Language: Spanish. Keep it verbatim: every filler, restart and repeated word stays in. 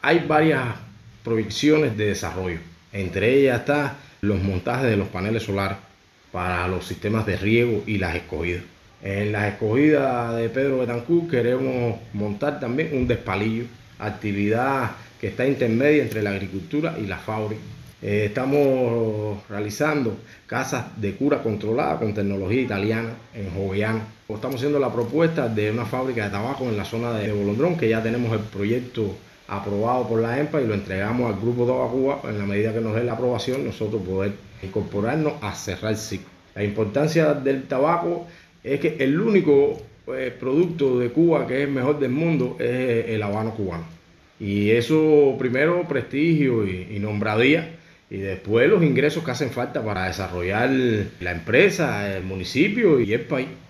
Hay varias proyecciones de desarrollo. Entre ellas está los montajes de los paneles solares para los sistemas de riego y las escogidas. En las escogidas de Pedro Betancur queremos montar también un despalillo, actividad que está intermedia entre la agricultura y la fábrica. Eh, estamos realizando casas de cura controlada con tecnología italiana en Jovellanos. Estamos haciendo la propuesta de una fábrica de tabaco en la zona de Bolondrón, que ya tenemos el proyecto aprobado por la EMPA y lo entregamos al Grupo Tabacuba. En la medida que nos dé la aprobación, nosotros poder incorporarnos a cerrar el ciclo. La importancia del tabaco es que el único eh, producto de Cuba que es el mejor del mundo es el habano cubano. Y eso, primero, prestigio y, y nombradía, y después los ingresos que hacen falta para desarrollar la empresa, el municipio y el país.